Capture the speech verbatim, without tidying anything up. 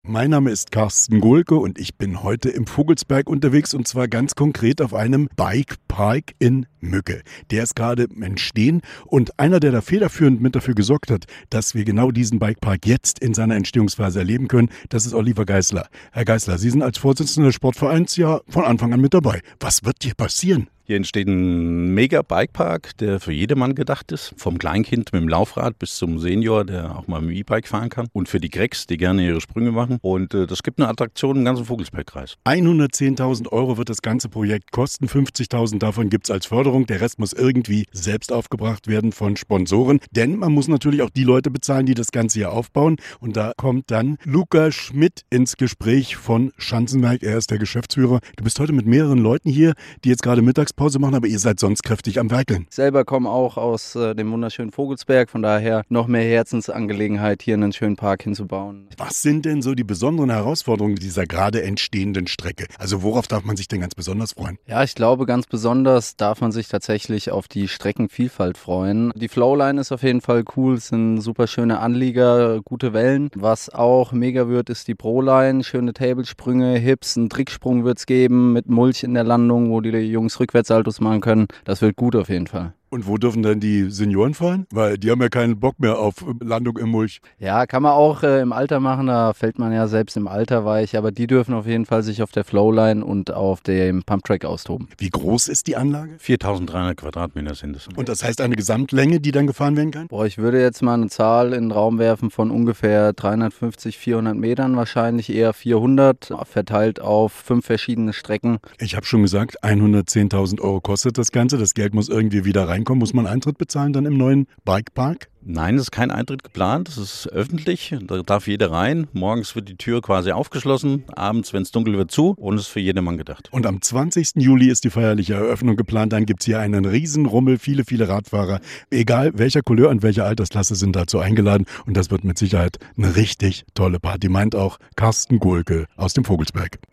Mein Name ist Carsten Gohlke und ich bin heute im Vogelsberg unterwegs und zwar ganz konkret auf einem Bikepark in Mücke. Der ist gerade im Entstehen und einer, der da federführend mit dafür gesorgt hat, dass wir genau diesen Bikepark jetzt in seiner Entstehungsphase erleben können, das ist Oliver Geisler. Herr Geisler, Sie sind als Vorsitzender des Sportvereins ja von Anfang an mit dabei. Was wird hier passieren? Hier entsteht ein Mega-Bikepark, der für jedermann gedacht ist. Vom Kleinkind mit dem Laufrad bis zum Senior, der auch mal mit dem E-Bike fahren kann. Und für die Cracks, die gerne ihre Sprünge machen. Und äh, das gibt eine Attraktion im ganzen Vogelsbergkreis. hundertzehntausend Euro wird das ganze Projekt kosten. fünfzigtausend davon gibt es als Förderung. Der Rest muss irgendwie selbst aufgebracht werden von Sponsoren. Denn man muss natürlich auch die Leute bezahlen, die das Ganze hier aufbauen. Und da kommt dann Luca Schmidt ins Gespräch von Schanzenberg. Er ist der Geschäftsführer. Du bist heute mit mehreren Leuten hier, die jetzt gerade mittags Pause machen, aber ihr seid sonst kräftig am Werkeln. Ich selber komme auch aus äh, dem wunderschönen Vogelsberg, von daher noch mehr Herzensangelegenheit, hier einen schönen Park hinzubauen. Was sind denn so die besonderen Herausforderungen dieser gerade entstehenden Strecke? Also worauf darf man sich denn ganz besonders freuen? Ja, ich glaube, ganz besonders darf man sich tatsächlich auf die Streckenvielfalt freuen. Die Flowline ist auf jeden Fall cool, es sind super schöne Anlieger, gute Wellen. Was auch mega wird, ist die Proline, schöne Tablesprünge, Hips, einen Tricksprung wird es geben mit Mulch in der Landung, wo die Jungs rückwärts Saltos machen können. Das wird gut auf jeden Fall. Und wo dürfen denn die Senioren fahren? Weil die haben ja keinen Bock mehr auf Landung im Mulch. Ja, kann man auch äh, im Alter machen, da fällt man ja selbst im Alter weich, aber die dürfen auf jeden Fall sich auf der Flowline und auf dem Pumptrack austoben. Wie groß ist die Anlage? viertausenddreihundert Quadratmeter sind es. Und das heißt eine Gesamtlänge, die dann gefahren werden kann? Boah, ich würde jetzt mal eine Zahl in den Raum werfen von ungefähr dreihundertfünfzig, vierhundert Metern, wahrscheinlich eher vierhundert, verteilt auf fünf verschiedene Strecken. Ich habe schon gesagt, hundertzehntausend Euro kostet das Ganze. Das Geld muss irgendwie wieder rein. Muss man Eintritt bezahlen dann im neuen Bikepark? Nein, es ist kein Eintritt geplant, es ist öffentlich, da darf jeder rein. Morgens wird die Tür quasi aufgeschlossen, abends, wenn es dunkel wird, zu und es ist für jedermann gedacht. Und am zwanzigsten Juli ist die feierliche Eröffnung geplant, dann gibt es hier einen Riesenrummel, viele, viele Radfahrer. Egal welcher Couleur und welcher Altersklasse sind dazu eingeladen und das wird mit Sicherheit eine richtig tolle Party, meint auch Carsten Gohlke aus dem Vogelsberg.